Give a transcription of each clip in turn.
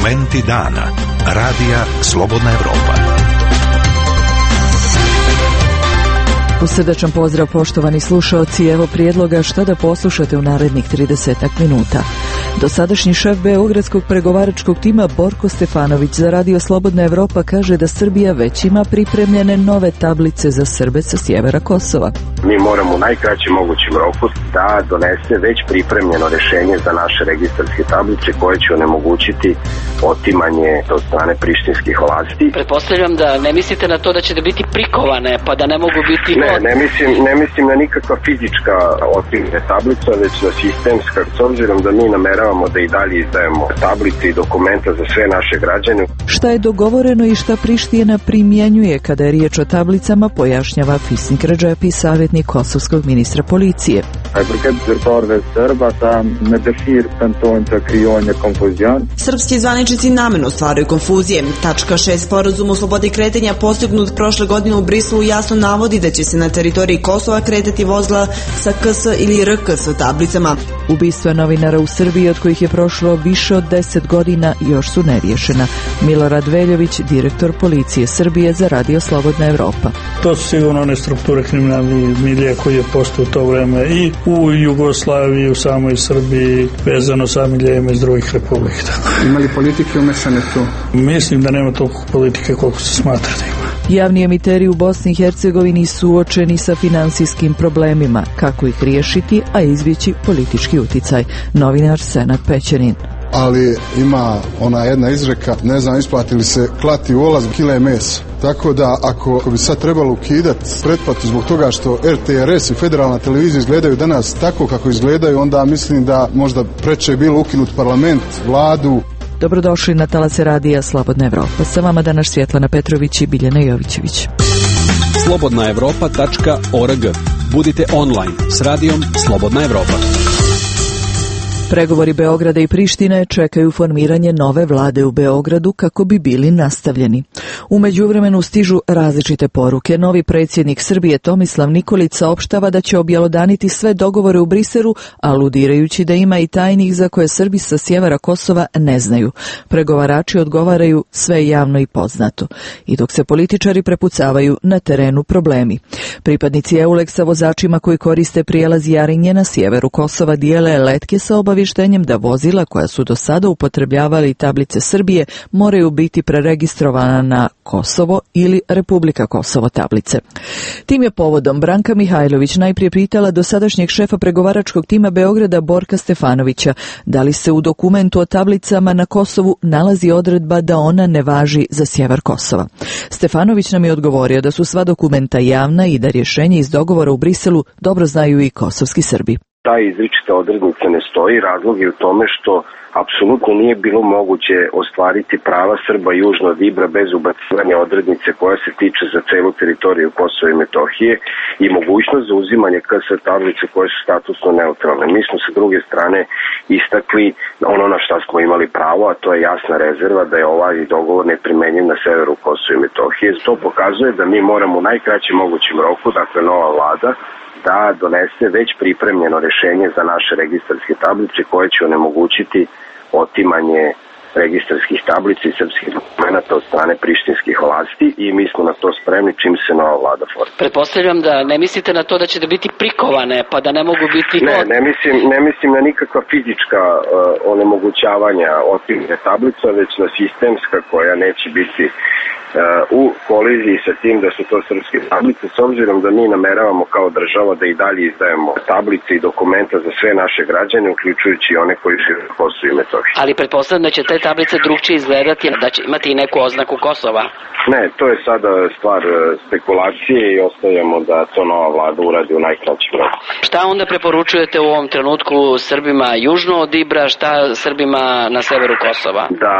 Dokumenti dana. Radija Slobodna Evropa. Srdačan pozdrav poštovani slušaoci, evo prijedloga šta da poslušate u narednih 30 minuta. Dosadašnji šef beogradskog pregovaračkog tima Borko Stefanović za Radio Slobodna Evropa kaže da Srbija već ima pripremljene nove tablice za Srbe sa sjevera Kosova. Mi moramo u najkraćem mogućem roku da donese već pripremljeno rješenje za naše registarske tablice koje će onemogućiti otimanje od strane prištinskih vlasti. Pretpostavljam da ne mislite na to da će da biti prikovane pa da ne mogu biti... Ne mislim na nikakva fizička otimanje tablica, već na sistemska, s obzirom da mi nameravamo da i dalje izdajemo tablice i dokumenta za sve naše građane. Šta je dogovoreno i šta Priština primjenjuje kada je riječ o tablicama, pojašnjava Fisnik Redžepi, savjetnik kosovskog ministra policije. Srpski zvaničnici namerno stvaraju konfuzije. Tačka 6 sporazuma o slobodi kretanja postignut prošle godine u Briselu jasno navodi da će se na teritoriji Kosova kretati vozila sa KS ili RKS tablicama. Ubistva novinara u Srbiji, od kojih je prošlo više od 10 godina, još su neriješena. Milorad Veljović, direktor policije Srbije za Radio Slobodna Evropa. To su sigurno one strukture kriminalnih milija koji je postao u to vreme i u Jugoslaviji, u samoj Srbiji, vezano sa milijama iz drugih republika. Ima li politike umešane tu? Mislim da nema toliko politike koliko se smatra da ima. Javni emiteri u Bosni i Hercegovini suočeni sa finansijskim problemima. Kako ih riješiti, a izbjeći politički uticaj? Novinar Senad Pećanin. Ali ima ona jedna izreka, ne znam isplati li se klati u olaz kile mesa. Tako da ako bi sad trebalo ukidati pretplatu zbog toga što RTRS i federalna televizija izgledaju danas tako kako izgledaju, onda mislim da možda preče je bilo ukinut parlament, vladu. Dobrodošli na talase Radija Slobodna Evropa. Sa vama danas Svjetlana Petrović i Biljana Jovićević. slobodnaevropa.org. Budite online s Radijom Slobodna Evropa. Pregovori Beograda i Prištine čekaju formiranje nove vlade u Beogradu kako bi bili nastavljeni. U međuvremenu stižu različite poruke. Novi predsjednik Srbije Tomislav Nikolić saopštava da će objelodaniti sve dogovore u Briselu, aludirajući da ima i tajnih za koje Srbi sa sjevera Kosova ne znaju. Pregovarači odgovaraju sve je javno i poznato. I dok se političari prepucavaju, na terenu problemi. Pripadnici EULEX-a vozačima koji koriste prijelaz Jarinje na sjeveru Kosova dijele letke sa obavještenjem da vozila koja su do sada upotrebljavali tablice Srbije moraju biti preregistrovana na Kosovo ili Republika Kosovo tablice. Tim je povodom Branka Mihajlović najprije pitala dosadašnjeg šefa pregovaračkog tima Beograda Borka Stefanovića da li se u dokumentu o tablicama na Kosovu nalazi odredba da ona ne važi za sjever Kosova. Stefanović nam je odgovorio da su sva dokumenta javna i da rješenje iz dogovora u Briselu dobro znaju i kosovski Srbi. Ta izričita odrednica ne stoji, razlog je u tome što apsolutno nije bilo moguće ostvariti prava Srba južno od Ibra bez ubacivanja odrednice koja se tiče za celu teritoriju Kosova i Metohije i mogućnost za uzimanje KS tablice koje su statusno neutralne. Mi smo sa druge strane istakli ono na šta smo imali pravo, a to je jasna rezerva da je ovaj dogovor neprimenjiv na severu Kosova i Metohije. To pokazuje da mi moramo u najkraćem mogućem roku, dakle nova vlada, da donese već pripremljeno rješenje za naše registarske tablice koje će onemogućiti otimanje registarskih tablica i srpskih dokumenta od strane prištinskih vlasti i mi smo na to spremni čim se nova vlada formira. Pretpostavljam da ne mislite na to da će da biti prikovane pa da ne mogu biti... Ne mislim na nikakva fizička onemogućavanja otimanja tablica, već na sistemska koja neće biti u koliziji sa tim da su to srpske tablice, s obzirom da mi nameravamo kao država da i dalje izdajemo tablice i dokumenta za sve naše građane, uključujući i one koji žive u Kosovu i Metohiji. Ali pretpostavljam da će te tablice drugčije izgledati, da će imati i neku oznaku Kosova. Ne, to je sada stvar spekulacije i ostavljamo da to nova vlada uradi u najkraćem roku. Šta onda preporučujete u ovom trenutku Srbima južno od Ibra, šta Srbima na severu Kosova? Da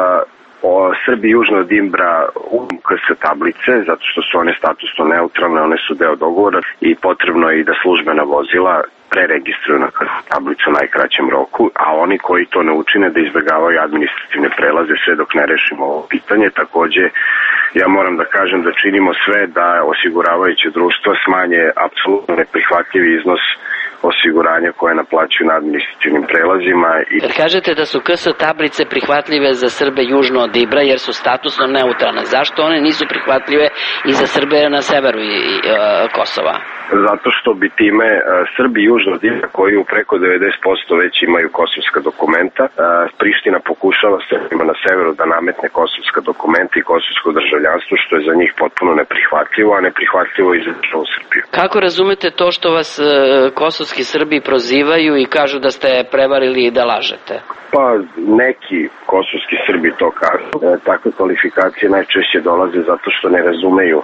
Srbi južno od Ibra KS tablice, zato što su one statusno neutralne, one su deo dogovora i potrebno je i da službena vozila preregistruju na KS tablicu u najkraćem roku, a oni koji to ne učine da izbjegavaju administrativne prelaze sve dok ne rešimo ovo pitanje. Takođe, ja moram da kažem da činimo sve da osiguravajuće društvo smanje apsolutno neprihvatljiv iznos osiguranja koje naplaćuju na administrativnim prelazima. Kad kažete da su KS tablice prihvatljive za Srbe južno od Ibra jer su statusno neutralne, zašto one nisu prihvatljive i za Srbe na severu Kosova? Zato što bi time Srbi južno od Ibra, koji u preko 90% već imaju kosovska dokumenta, Priština pokušava Srbima na severu da nametne kosovska dokumenta i kosovsko državljanstvo, što je za njih potpuno neprihvatljivo, a neprihvatljivo i za državu Srbiju. Kako razumete to što vas kosovski Srbi prozivaju i kažu da ste prevarili i da lažete? Pa neki kosovski Srbi to kažu. Takve kvalifikacije najčešće dolaze zato što ne razumeju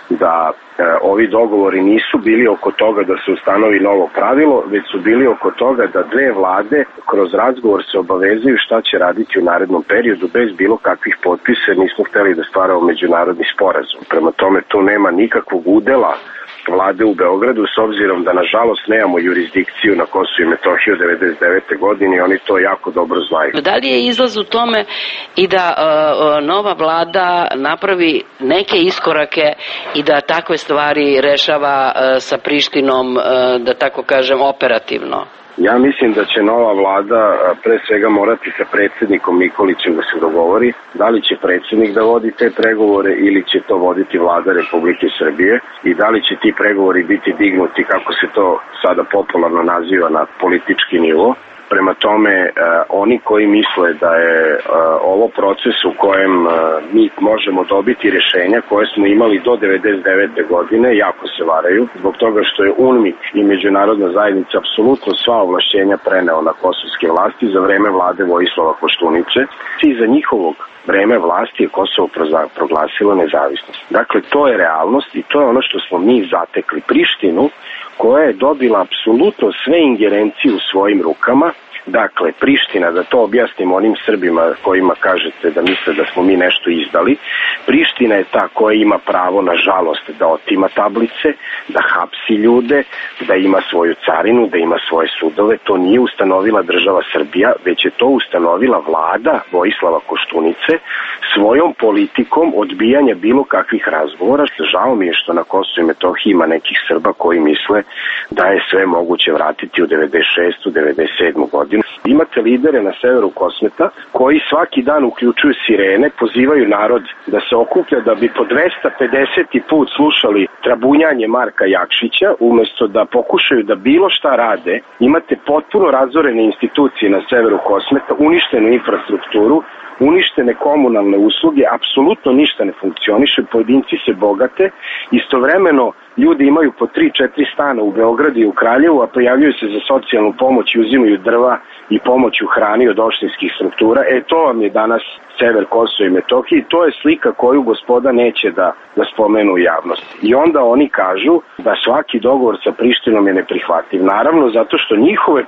da ovi dogovori nisu bili oko toga da se ustanovi novo pravilo, već su bili oko toga da dve vlade kroz razgovor se obavezuju šta će raditi u narednom periodu bez bilo kakvih potpisa, nismo hteli da stvaramo međunarodni sporazum. Prema tome tu nema nikakvog udela vlade u Beogradu, s obzirom da nažalost nemamo jurisdikciju na Kosovu i Metohiji od 1999. godine i oni to jako dobro znaju. Da li je izlaz u tome i da nova vlada napravi neke iskorake i da takve stvari rešava sa Prištinom, da tako kažem, operativno? Ja mislim da će nova vlada pre svega morati sa predsjednikom Nikolićem da se dogovori da li će predsjednik da vodi te pregovore ili će to voditi vlada Republike Srbije i da li će ti pregovori biti dignuti, kako se to sada popularno naziva, na politički nivo. Prema tome, oni koji misle da je ovo proces u kojem mi možemo dobiti rješenja koje smo imali do 1999. godine, jako se varaju, zbog toga što je UNMIK i međunarodna zajednica apsolutno sva ovlašćenja preneo na kosovske vlasti za vreme vlade Vojislava Koštunice i za njihovog vreme vlasti je Kosovo proglasilo nezavisnost. Dakle, to je realnost i to je ono što smo mi zatekli. Prištinu, koja je dobila apsolutno sve ingerencije u svojim rukama. Dakle, Priština, da to objasnim onim Srbima kojima kažete da misle da smo mi nešto izdali, Priština je ta koja ima pravo, nažalost, da otima tablice, da hapsi ljude, da ima svoju carinu, da ima svoje sudove. To nije ustanovila država Srbija, već je to ustanovila vlada Vojislava Koštunice svojom politikom odbijanja bilo kakvih razgovora. Žao mi je što na Kosovu i Metohiji ima nekih Srba koji misle da je sve moguće vratiti u 96. 97. godinu. Imate lidere na severu Kosmeta koji svaki dan uključuju sirene, pozivaju narod da se okuplja da bi po 250. put slušali trabunjanje Marka Jakšića, umesto da pokušaju da bilo šta rade. Imate potpuno razorene institucije na severu Kosmeta, uništenu infrastrukturu, uništene komunalne usluge, apsolutno ništa ne funkcioniše, pojedinci se bogate, istovremeno ljudi imaju po 3-4 stana u Beogradu i u Kraljevu, a prijavljuju se za socijalnu pomoć i uzimaju drva i pomoć u hrani od opštinskih struktura. To vam je danas sever Kosova i Metohije, to je slika koju gospoda neće da spomenu u javnosti. I onda oni kažu da svaki dogovor sa Prištinom je neprihvatljiv. Naravno, zato što njihove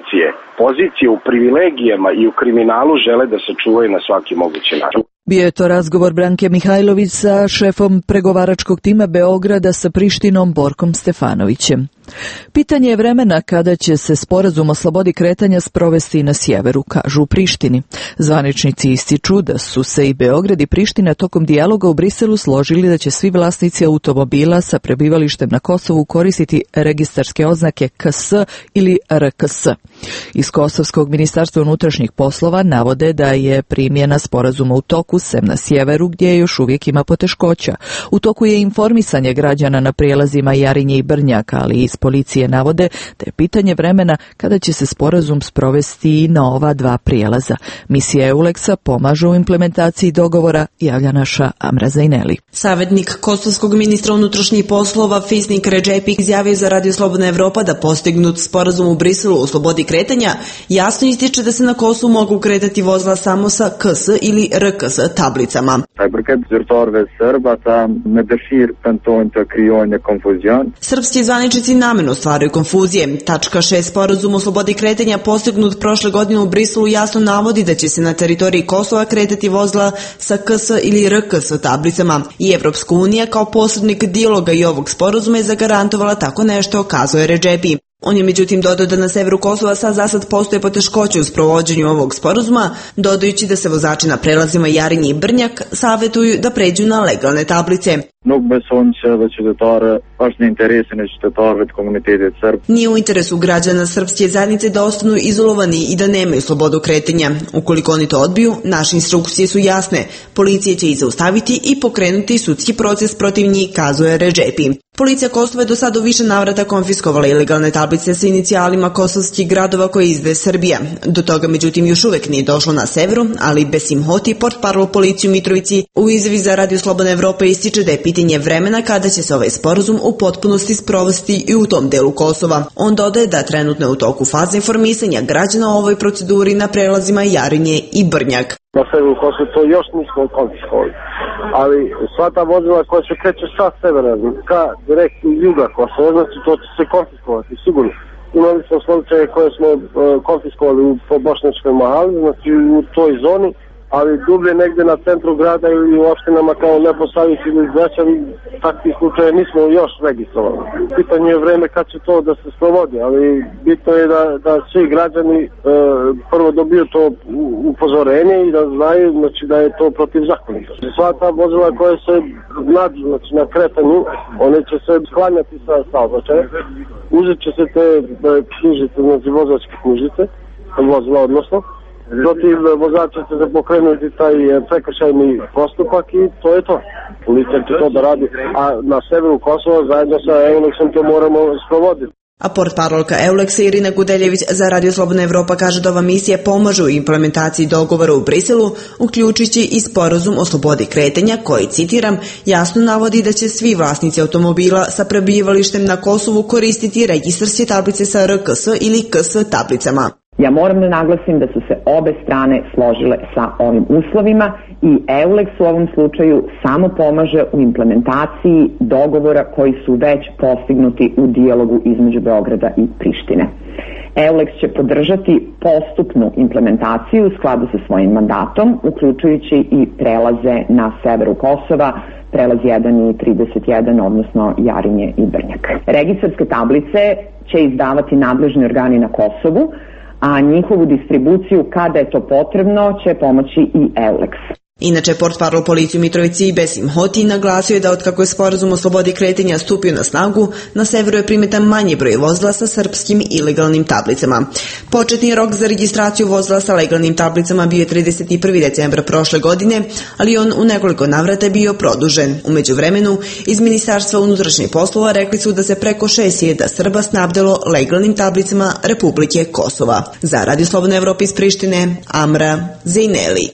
pozicije u privilegijama i u kriminalu žele da se čuvaju na svaki mogući način. Bio je to razgovor Branke Mihajlović sa šefom pregovaračkog tima Beograda sa Prištinom Borkom Stefanovićem. Pitanje je vremena kada će se sporazum o slobodi kretanja sprovesti na sjeveru, kažu u Prištini. Zvaničnici ističu da su se i Beograd i Priština tokom dijaloga u Briselu složili da će svi vlasnici automobila sa prebivalištem na Kosovu koristiti registarske oznake KS ili RKS. Iz Kosovskog ministarstva unutrašnjih poslova navode da je primjena sporazuma u toku, sem na sjeveru gdje još uvijek ima poteškoća. U toku je informisanje građana na prijelazima Jarinje i Brnjaka, ali iz policije navode da je pitanje vremena kada će se sporazum sprovesti na ova dva prijelaza. Misija EULEX-a pomaže u implementaciji dogovora, javlja naša Amra Zajneli. Savjetnik kosovskog ministra unutrašnjih poslova Fisnik Redžepik izjavio za Radio Slobodna Evropa da postignut sporazum u Briselu o slobodi kretanja jasno ističe da se na Kosovu mogu kretati vozila samo sa KS ili RKS tablicama. Srpski zvaničnici namerno stvaraju konfuzije. Tačka 6 sporazuma o slobodi kretanja postignut prošle godine u Briselu jasno navodi da će se na teritoriji Kosova kretati vozila sa KS ili RKS tablicama i Evropska unija kao posrednik dijaloga i ovog sporazuma je zagarantovala tako nešto, kazuje Redžepi. On je međutim dodao da na severu Kosova za sad postoje poteškoće u sprovođenju ovog sporazuma, dodajući da se vozači na prelazima Jarinje i Brnjak savjetuju da pređu na legalne tablice. Nog besontje dat je daar als de interesse is dat daar het komuniteit Srb. Nije u interesu građana srpske zajednice da ostanu izolovani i da nemaju slobodu kretanja. Ukoliko oni to odbiju, naše instrukcije su jasne. Policija će ih zaustaviti i pokrenuti sudski proces protiv njih, kazuje Redžepi. Policija Kosova je do sada u više navrata konfiskovala ilegalne tablice sa inicijalima kosovskih gradova koje izdaje Srbija. Do toga međutim još uvek nije došlo na severu, ali Besim Hoti, portparol policije u Mitrovici, u izjavi za Radio Slobodna Evropa ističe da je pitanje vremena kada će se ovaj sporazum u potpunosti sprovesti i u tom delu Kosova. On dodaje da trenutno je u toku faza informisanja građana o ovoj proceduri na prelazima Jarinje i Brnjak. Na severu Kosova to još nismo konfiskovali, ali sva ta vozila koja se kreće sa severa ka direkt iz juga Kosova, znači to će se konfiskovati sigurno. Imali smo slučaje koje smo konfiskovali po Bošnjačkoj Mahali, znači u toj zoni, ali dublje negde na centru grada ili u opštinama kao Leposavić ili Zvečavi, takvih slučaje nismo još registrovali. Pitanje je vreme kad će to da se sprovodi, ali bitno je da svi građani prvo dobiju to upozorenje i da znaju, znači, da je to protivzakonito. Sva ta vozila koje se nađu, znači, na kretanju, one će se sklanjati sa saobraćaja, uzet će se te knjižice, znači vozačke knjižice, vozila odnosno, protiv vozača će se pokrenuti taj prekršajni postupak i to je to. Policija će to da radi, a na severu Kosova zajedno sa Euleksom to moramo sprovoditi. A portparolka Euleksa Irina Gudeljević za Radio Slobodna Evropa kaže da ova misija pomaže u implementaciji dogovora u Briselu, uključujući i sporazum o slobodi kretanja koji, citiram, jasno navodi da će svi vlasnici automobila sa prebivalištem na Kosovu koristiti registarske tablice sa RKS ili KS tablicama. Ja moram da naglasim da su se obe strane složile sa ovim uslovima i EULEX u ovom slučaju samo pomaže u implementaciji dogovora koji su već postignuti u dijalogu između Beograda i Prištine. EULEX će podržati postupnu implementaciju u skladu sa svojim mandatom, uključujući i prelaze na severu Kosova, prelaz 1 i 31, odnosno Jarinje i Brnjak. Registarske tablice će izdavati nadležni organi na Kosovu, a njihovu distribuciju, kada je to potrebno, će pomoći i EULEX. Inače, portparol policije u Mitrovici Besim Hoti naglasio je da otkako je sporazum o slobodi kretanja stupio na snagu, na severu je primetan manji broj vozila sa srpskim ilegalnim tablicama. Početni rok za registraciju vozila sa legalnim tablicama bio je 31. decembra prošle godine, ali on u nekoliko navrata je bio produžen. U međuvremenu, iz Ministarstva unutrašnjih poslova rekli su da se preko 6.000 Srba snabdelo legalnim tablicama Republike Kosova. Za Radio Slobodna Evropa iz Prištine, Amra Zejneli.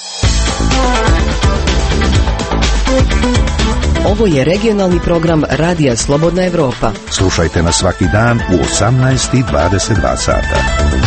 Ovo je regionalni program Radija Slobodna Evropa. Slušajte nas svaki dan u 18:22 sata.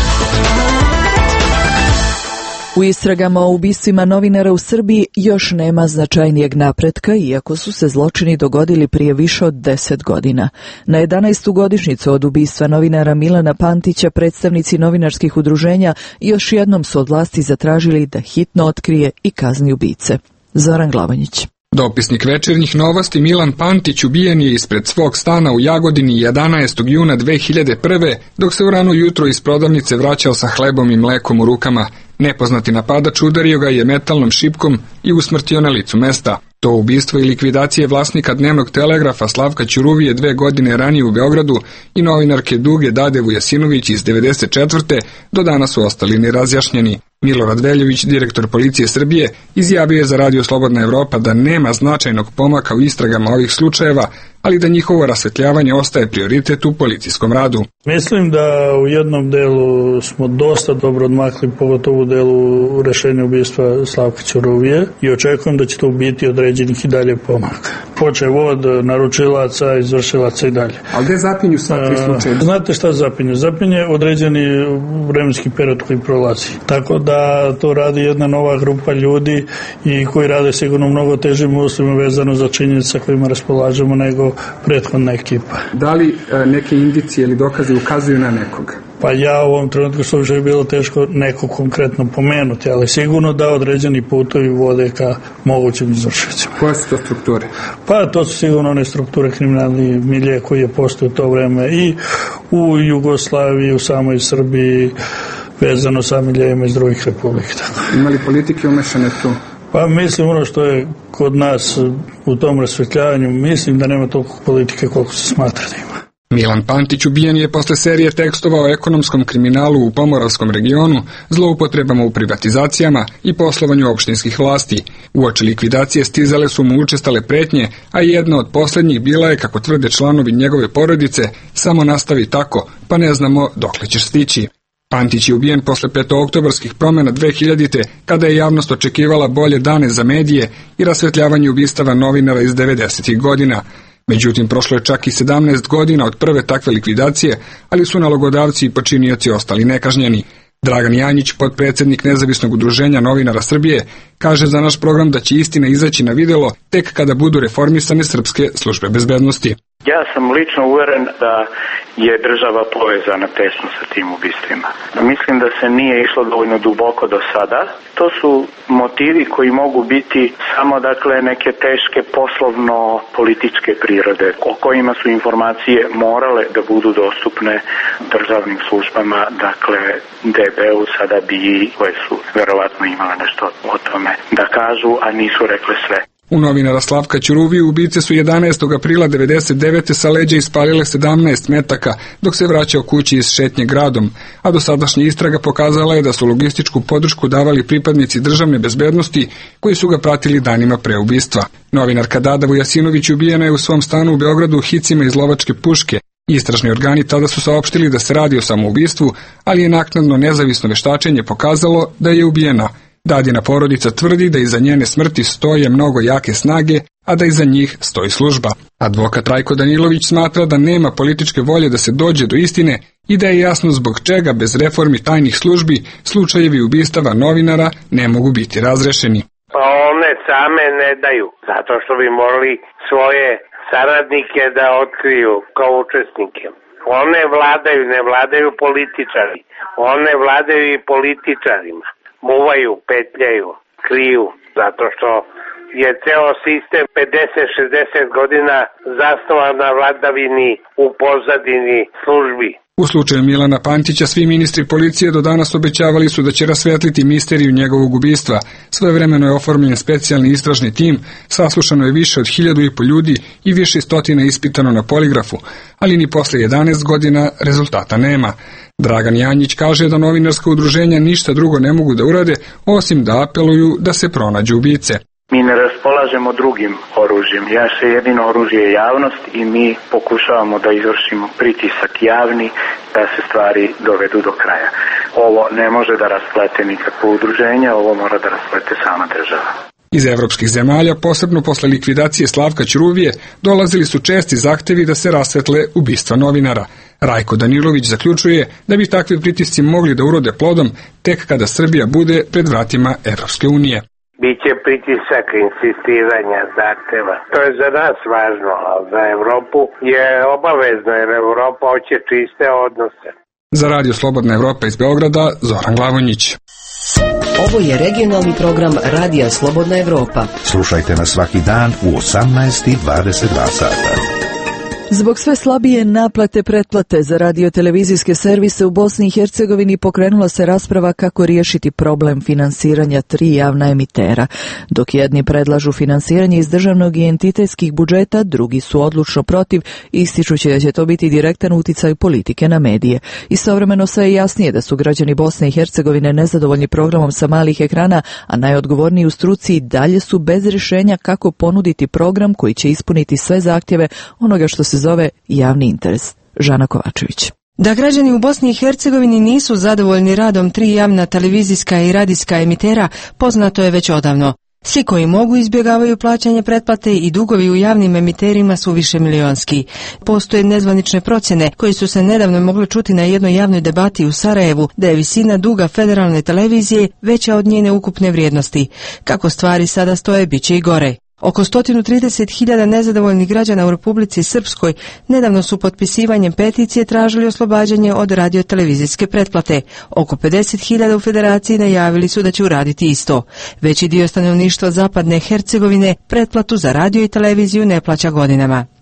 U istragama o ubistvima novinara u Srbiji još nema značajnijeg napretka, iako su se zločini dogodili prije više od 10 godina. Na 11. godišnjicu od ubistva novinara Milana Pantića predstavnici novinarskih udruženja još jednom su od vlasti zatražili da hitno otkrije i kazni ubice. Zoran Glavanjić. Dopisnik Večernjih novosti Milan Pantić ubijen je ispred svog stana u Jagodini 11. juna 2001. dok se u rano jutro iz prodavnice vraćao sa hlebom i mlekom u rukama. Nepoznati napadač udario ga je metalnom šipkom i usmrtio na licu mesta. To ubistvo i likvidacije vlasnika Dnevnog telegrafa Slavka Ćuruvije 2 godine ranije u Beogradu i novinarke Duge Dade Vujasinović iz 94. do danas su ostali nerazjašnjeni. Milorad Veljović, direktor policije Srbije, izjavio je za Radio Slobodna Evropa da nema značajnog pomaka u istragama ovih slučajeva, ali da njihovo rasvetljavanje ostaje prioritet u policijskom radu. Mislim da u jednom delu smo dosta dobro odmakli, pogotovo u delu rešenja ubistva Slavka Ćuruvije, i očekujem da će to biti određenih i dalje pomaka. Počev od naručilaca, izvršilaca i dalje. Ali gde zapinju sva tri slučaje? Znate šta zapinju? Zapinje određeni vremenski period koji prolazi. Tako da to radi jedna nova grupa ljudi i koji rade sigurno mnogo težim uslovima vezano za činjenice kojima raspolažemo nego prethodna ekipa. Da li neke indicije ili dokaze ukazuju na nekoga? Pa ja u ovom trenutku što bi bilo teško neko konkretno pomenuti, ali sigurno da određeni putovi vode ka mogućim izvršiocima. Koje su to strukture? Pa to su sigurno one strukture kriminalnih milije koji je postoje u to vreme i u Jugoslaviji, u samoj Srbiji, vezano sa milijevima iz drugih republika. Ima li politike umešane tu? Pa mislim ono što je kod nas u tom rasvetljavanju, mislim da nema toliko politike koliko se smatra da ima. Milan Pantić ubijen je posle serije tekstova o ekonomskom kriminalu u Pomoravskom regionu, zloupotrebama u privatizacijama i poslovanju opštinskih vlasti. Uoči likvidacije stizale su mu učestale pretnje, a jedna od poslednjih bila je, kako tvrde članovi njegove porodice, samo nastavi tako, pa ne znamo dokle ćeš stići. Pantić je ubijen posle petooktobarskih promjena 2000. kada je javnost očekivala bolje dane za medije i rasvetljavanje ubistava novinara iz 90. godina. Međutim, prošlo je čak i 17 godina od prve takve likvidacije, ali su nalogodavci i počinioci ostali nekažnjeni. Dragan Janjić, potpredsjednik Nezavisnog udruženja novinara Srbije, kaže za naš program da će istina izaći na videlo tek kada budu reformisane srpske službe bezbednosti. Ja sam lično uveren da je država povezana tesno sa tim ubistvima. Mislim da se nije išlo dovoljno duboko do sada. To su motivi koji mogu biti samo neke teške poslovno-političke prirode, o kojima su informacije morale da budu dostupne državnim službama, DB-u, sada bi koje su verovatno imale nešto o tome da kažu, a nisu rekle sve. U novinara Slavka Ćuruviju ubice su 11. aprila 1999. sa leđa ispalile 17 metaka dok se vraćao kući iz šetnje gradom, a dosadašnja istraga pokazala je da su logističku podršku davali pripadnici državne bezbednosti koji su ga pratili danima pre ubistva. Novinarka Dada Vujasinović ubijena je u svom stanu u Beogradu hicima iz lovačke puške. Istražni organi tada su saopštili da se radi o samoubistvu, ali je naknadno nezavisno veštačenje pokazalo da je ubijena. Dadina porodica tvrdi da iza njene smrti stoje mnogo jake snage, a da iza njih stoji služba. Advokat Rajko Danilović smatra da nema političke volje da se dođe do istine i da je jasno zbog čega bez reformi tajnih službi slučajevi ubistava novinara ne mogu biti razrešeni. Pa one same ne daju, zato što bi morali svoje saradnike da otkriju kao učesnike. One vladaju, ne vladaju političari. One vladaju i političarima. Muvaju, petljaju, kriju, zato što je ceo sistem 50-60 godina zasnovan na vladavini u pozadini službi. U slučaju Milana Pantića svi ministri policije do danas obećavali su da će rasvetliti misteriju njegovog ubistva. Svojevremeno je oformljen specijalni istražni tim, saslušano je više od 1.500 ljudi i više stotina ispitano na poligrafu, ali ni posle 11 godina rezultata nema. Dragan Janjić kaže da novinarska udruženja ništa drugo ne mogu da urade, osim da apeluju da se pronađu ubice. Mi ne raspolažemo drugim oružjem. Naše jedino oružje je javnost i mi pokušavamo da izvršimo pritisak javni da se stvari dovedu do kraja. Ovo ne može da rasplete nikakvo udruženje, ovo mora da rasplete sama država. Iz evropskih zemalja, posebno posle likvidacije Slavka Ćuruvije, dolazili su česti zahtevi da se rasvetle ubistva novinara. Rajko Danilović zaključuje da bi takvi pritisci mogli da urode plodom tek kada Srbija bude pred vratima Evropske unije. Biće pritisak, insistiranja, zahteva. To je za nas važno, a za Evropu je obavezno, jer Evropa hoće čiste odnose. Za Radio Slobodna Evropa iz Beograda, Zoran Glavonjić. Ovo je regionalni program Radija Slobodna Evropa. Slušajte nas svaki dan u 18:22 sata. Zbog sve slabije naplate pretplate za radio-televizijske servise u Bosni i Hercegovini pokrenula se rasprava kako riješiti problem finansiranja 3 javna emitera. Dok jedni predlažu finansiranje iz državnog i entitetskih budžeta, drugi su odlučno protiv, ističući da će to biti direktan uticaj politike na medije. Istovremeno sve je jasnije da su građani Bosne i Hercegovine nezadovoljni programom sa malih ekrana, a najodgovorniji u struci i dalje su bez rješenja kako ponuditi program koji će ispuniti sve zahtjeve onoga što se zove javni interes. Žana Kovačević. Da građani u Bosni i Hercegovini nisu zadovoljni radom 3 javna televizijska i radijska emitera, poznato je već odavno. Svi koji mogu izbjegavaju plaćanje pretplate i dugovi u javnim emiterima su višemilionski. Postoje nezvanične procjene koje su se nedavno mogle čuti na jednoj javnoj debati u Sarajevu da je visina duga federalne televizije veća od njene ukupne vrijednosti. Kako stvari sada stoje, bit će i gore. Oko 130.000 nezadovoljnih građana u Republici Srpskoj nedavno su potpisivanjem peticije tražili oslobađanje od radio-televizijske pretplate. Oko 50.000 u federaciji najavili su da će uraditi isto. Veći dio stanovništva zapadne Hercegovine pretplatu za radio i televiziju ne plaća godinama.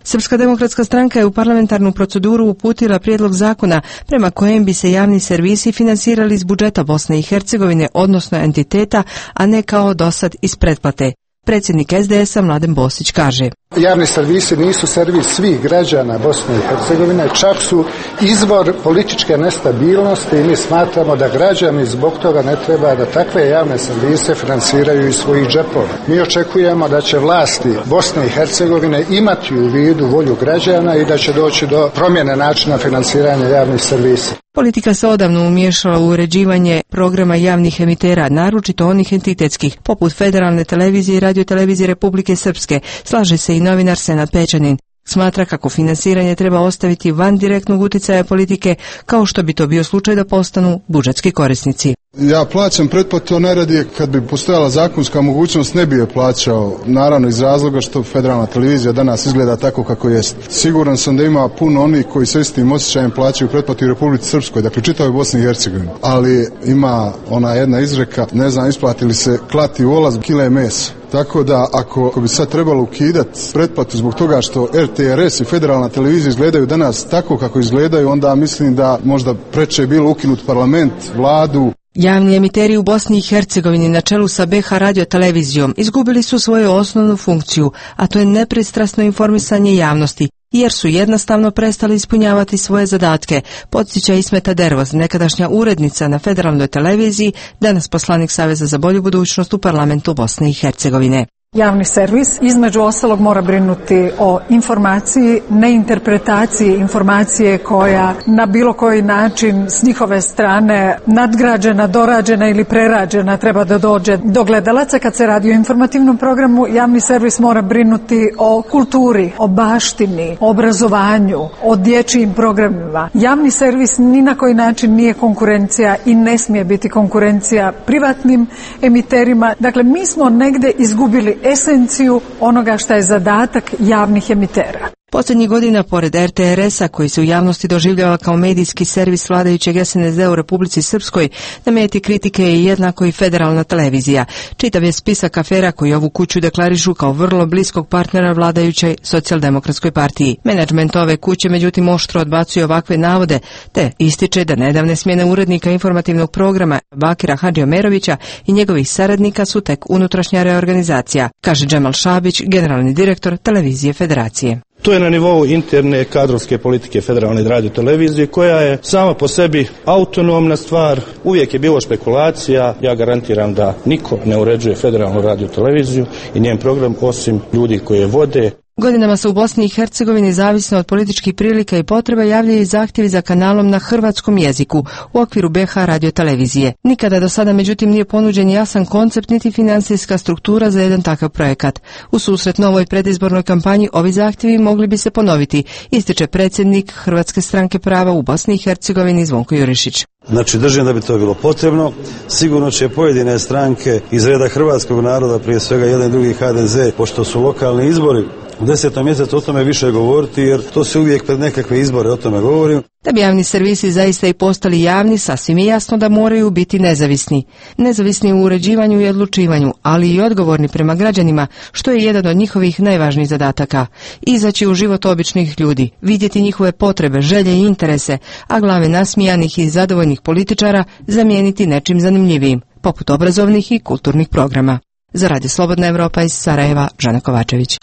Srpska demokratska stranka je u parlamentarnu proceduru uputila prijedlog zakona prema kojem bi se javni servisi finansirali iz budžeta Bosne i Hercegovine, odnosno entiteta, a ne kao dosad iz pretplate. Predsjednik SDS-a Mladen Bosić kaže: Javni servisi nisu servis svih građana Bosne i Hercegovine, čak su izvor političke nestabilnosti i mi smatramo da građani zbog toga ne treba da takve javne servise finansiraju iz svojih džepova. Mi očekujemo da će vlasti Bosne i Hercegovine imati u vidu volju građana i da će doći do promjene načina finansiranja javnih servisa. Politika se odavno umiješala u uređivanje programa javnih emitera, naročito onih entitetskih, poput Federalne televizije i radiotelevizije Republike Srpske, slaže se i novinar Senad Pečanin. Smatra kako finansiranje treba ostaviti van direktnog uticaja politike, kao što bi to bio slučaj da postanu budžetski korisnici. Ja plaćam pretplatu, to najradije kad bi postojala zakonska mogućnost ne bi je plaćao, naravno iz razloga što Federalna televizija danas izgleda tako kako jest. Siguran sam da ima puno onih koji sa istim osjećajem plaćaju pretplatu u Republici Srpskoj, dakle čitavoj Bosni i Hercegovini. Ali ima ona jedna izreka, ne znam isplati li se klati u olaz kile mesa. Tako da ako bi sad trebalo ukidati pretplatu zbog toga što RTRS i Federalna televizija izgledaju danas tako kako izgledaju, onda mislim da možda preče je bilo ukinut parlament, vladu. Javni emiteri u Bosni i Hercegovini na čelu sa BH radiotelevizijom izgubili su svoju osnovnu funkciju, a to je nepristrasno informisanje javnosti, jer su jednostavno prestali ispunjavati svoje zadatke, podsjeća Ismeta Dervoz, nekadašnja urednica na Federalnoj televiziji, danas poslanik Saveza za bolju budućnost u parlamentu Bosne i Hercegovine. Javni servis između ostalog mora brinuti o informaciji, neinterpretaciji informacije koja na bilo koji način s njihove strane nadgrađena, dorađena ili prerađena treba da dođe do gledalaca. Kad se radi o informativnom programu, javni servis mora brinuti o kulturi, o baštini, o obrazovanju, o dječjim programima. Javni servis ni na koji način nije konkurencija i ne smije biti konkurencija privatnim emiterima. Dakle, mi smo negde izgubili esenciju onoga što je zadatak javnih emitera. Posljednjih godina, pored RTRS-a, koji se u javnosti doživljava kao medijski servis vladajućeg SNSD u Republici Srpskoj, na meti kritike je jednako i Federalna televizija. Čitav je spisak afera koji ovu kuću deklarišu kao vrlo bliskog partnera vladajućoj Socijaldemokratskoj partiji. Menadžment ove kuće, međutim, oštro odbacuje ovakve navode, te ističe da nedavne smjene urednika informativnog programa Bakira Hadžiomerovića i njegovih saradnika su tek unutrašnja reorganizacija, kaže Džemal Šabić, generalni direktor Televizije Federacije. To je na nivou interne kadrovske politike Federalne radiotelevizije, koja je sama po sebi autonomna stvar. Uvijek je bilo špekulacija. Ja garantiram da niko ne uređuje Federalnu radioteleviziju i njen program osim ljudi koji je vode. Godinama se u Bosni i Hercegovini, zavisno od političkih prilika i potreba, javljaju zahtjevi za kanalom na hrvatskom jeziku u okviru BH radiotelevizije. Nikada do sada, međutim, nije ponuđen jasan koncept niti financijska struktura za jedan takav projekat. U susret novoj predizbornoj kampanji ovi zahtjevi mogli bi se ponoviti, ističe predsjednik Hrvatske stranke prava u Bosni i Hercegovini Zvonko Jurišić. Znači, držim da bi to bilo potrebno. Sigurno će pojedine stranke iz reda hrvatskog naroda, prije svega jedan drugi HDZ, pošto su lokalni izbori u 10. mjesecu, o tome više govoriti, jer to se uvijek pred nekakve izbore o tome govorim. Da bi javni servisi zaista i postali javni, sasvim je jasno da moraju biti nezavisni. Nezavisni u uređivanju i odlučivanju, ali i odgovorni prema građanima, što je jedan od njihovih najvažnijih zadataka. Izaći u život običnih ljudi, vidjeti njihove potrebe, želje i interese, a glave nasmijanih i zadovoljnih političara zamijeniti nečim zanimljivijim, poput obrazovnih i kulturnih programa. Za Radio Slobodna Evropa iz Sarajeva, Žana Kovačević.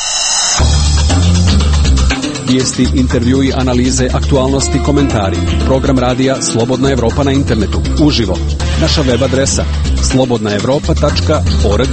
Vijesti, intervjui, analize, aktualnosti, komentari. Program radija Slobodna Evropa na internetu. Uživo. Naša web adresa slobodnaevropa.org.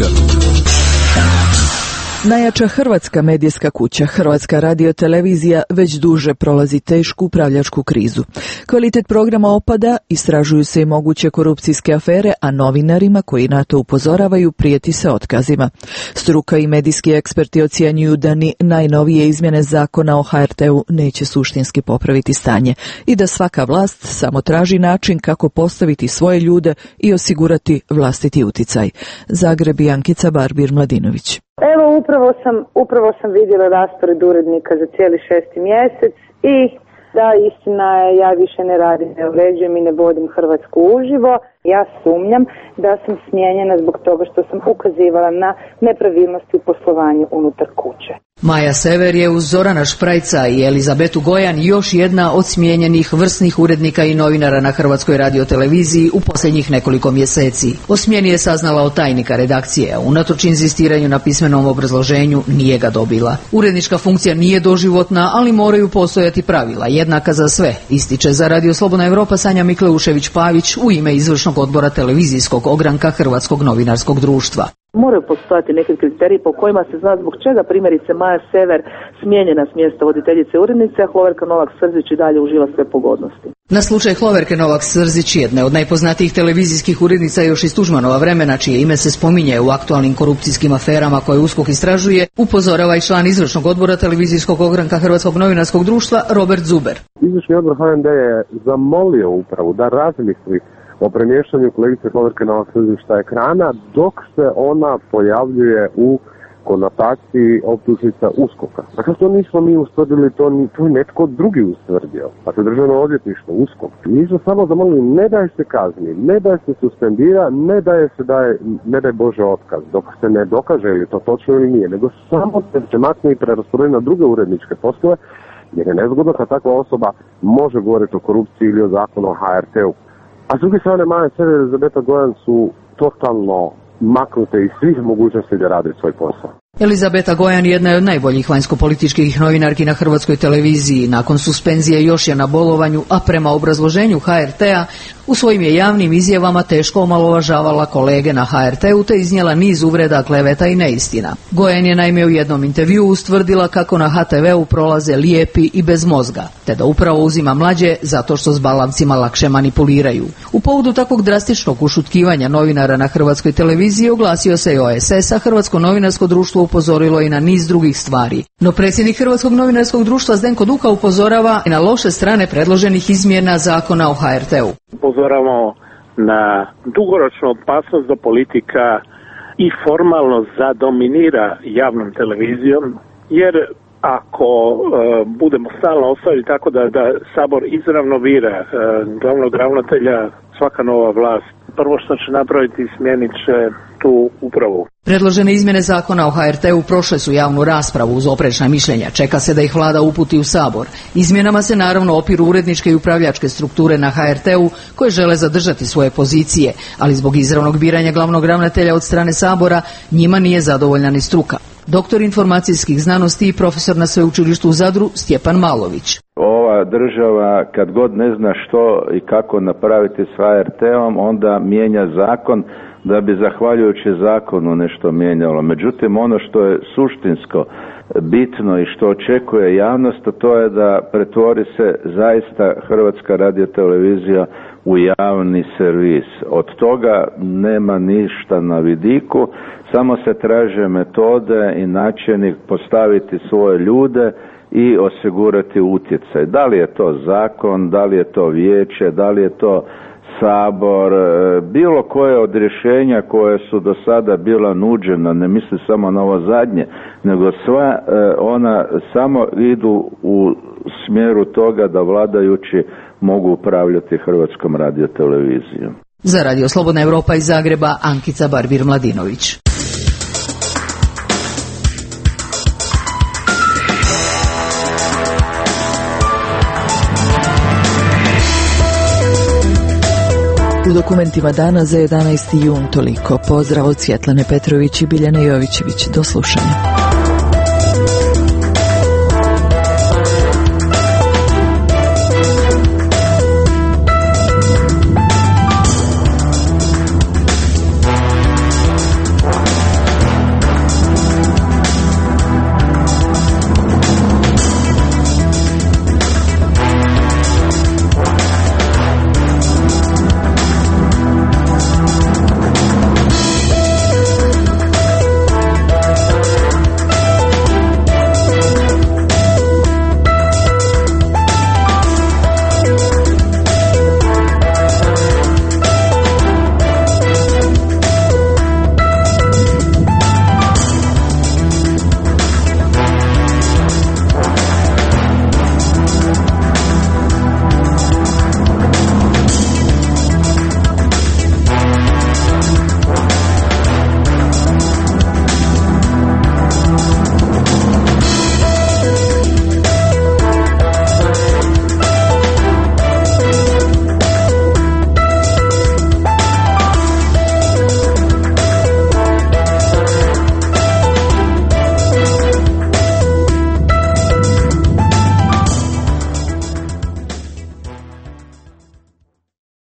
Najjača hrvatska medijska kuća, Hrvatska radiotelevizija, već duže prolazi tešku upravljačku krizu. Kvalitet programa opada, istražuju se i moguće korupcijske afere, a novinarima koji na to upozoravaju prijeti se otkazima. Struka i medijski eksperti ocjenjuju da ni najnovije izmjene zakona o HRT-u neće suštinski popraviti stanje i da svaka vlast samo traži način kako postaviti svoje ljude i osigurati vlastiti uticaj. Zagreb i Ankica Barbir Mladinović. Evo, upravo sam vidjela raspored urednika za cijeli 6. mjesec i da, istina je, ja više ne radim, ne uređujem i ne vodim Hrvatsku uživo. Ja sumnjam da sam smijenjena zbog toga što sam ukazivala na nepravilnosti u poslovanju unutar kuće. Maja Sever je uz Zorana Šprajca i Elizabetu Gojan još jedna od smijenjenih vrsnih urednika i novinara na Hrvatskoj radioteleviziji u posljednjih nekoliko mjeseci. O smjeni je saznala od tajnika redakcije, a unatoč inzistiranju na pismenom obrazloženju nije ga dobila. Urednička funkcija nije doživotna, ali moraju postojati pravila, jednaka za sve, ističe za Radio Slobodna Evropa Sanja Mikleušević-Pavić u ime izvršnog odbora televizijskog ogranka Hrvatskog novinarskog društva. Moraju postojati neki kriteriji po kojima se zna zbog čega primjerice Maja Sever smijenjena s mjesta voditeljice urednice, a Hloverka Novak-Srzić i dalje uživa sve pogodnosti. Na slučaj Hloverke Novak-Srzić, jedne od najpoznatijih televizijskih urednica još iz Tuđmanova vremena, čije ime se spominje u aktualnim korupcijskim aferama koje USKOK istražuje, upozorava i član izvršnog odbora televizijskog ogranka Hrvatskog novinarskog društva Robert Zuber. Izvršni odbor HND je zamolio upravu da razmisli o premještanju kolegice Hloverke Novak-Srzić sa ekrana dok se ona pojavljuje u konotaciji optužnica USKOK-a. Dakle, to nismo mi ustvrdili, to je netko drugi ustvrdio. Dakle, državno odvjetništvo, USKOK. Mi smo samo zamolili, ne daje se kazni, ne daje se suspendira, ne daje Bože otkaz, dok se ne dokaže ili to točno ili nije, nego samo se makne i prerasporedi na druge uredničke poslove, jer je nezgodno kad takva osoba može govoriti o korupciji ili o zakonu o HRT-u. A s druge strane, Maja Sever i Elizabeta Gojan su totalno maknute iz svih mogućnosti da rade svoj posao. Elizabeta Gojan jedna je od najboljih vanjskopolitičkih novinarki na Hrvatskoj televiziji. Nakon suspenzije još je na bolovanju, a prema obrazloženju HRT-a u svojim je javnim izjavama teško omalovažavala kolege na HRT-u te iznijela niz uvreda, kleveta i neistina. Gojan je naime u jednom intervjuu ustvrdila kako na HTV-u prolaze lijepi i bez mozga, te da upravo uzima mlađe zato što s balavcima lakše manipuliraju. U povodu takvog drastičnog ušutkivanja novinara na Hrvatskoj televiziji oglasio se i OSS, a Hrvatsko novinarsko društvo upozorilo i na niz drugih stvari. No predsjednik Hrvatskog novinarskog društva Zdenko Duka upozorava i na loše strane predloženih izmjena zakona o HRT-u. Upozoravamo na dugoročnu opasnost da politika i formalno zadominira javnom televizijom, jer ako budemo stalno ostavili tako da Sabor izravno bira glavnog ravnatelja, svaka nova vlast prvo što će napraviti smijenit će tu upravu. Predložene izmjene zakona o HRT-u prošle su javnu raspravu uz oprečna mišljenja. Čeka se da ih vlada uputi u Sabor. Izmjenama se naravno opiru uredničke i upravljačke strukture na HRT-u koje žele zadržati svoje pozicije, ali zbog izravnog biranja glavnog ravnatelja od strane Sabora njima nije zadovoljna ni struka. Doktor informacijskih znanosti i profesor na sveučilištu u Zadru Stjepan Malović. Ova država kad god ne zna što i kako napraviti s HRT-om, onda mijenja zakon da bi zahvaljujući zakonu nešto mijenjalo. Međutim, ono što je suštinsko bitno i što očekuje javnost, to je da pretvori se zaista Hrvatska radiotelevizija u javni servis. Od toga nema ništa na vidiku, samo se traže metode i načini postaviti svoje ljude i osigurati utjecaj. Da li je to zakon, da li je to vijeće, da li je to Sabor, bilo koje od rješenja koje su do sada bila nuđena, ne mislim samo na ovo zadnje, nego sva ona samo idu u smjeru toga da vladajući mogu upravljati Hrvatskom radiotelevizijom. Za Radio Slobodna Evropa iz Zagreba, Ankica Barbir-Mladinović. U dokumentima dana za 11. jun toliko. Pozdrav od Svjetlane Petrović i Biljane Jovićević. Do slušanja.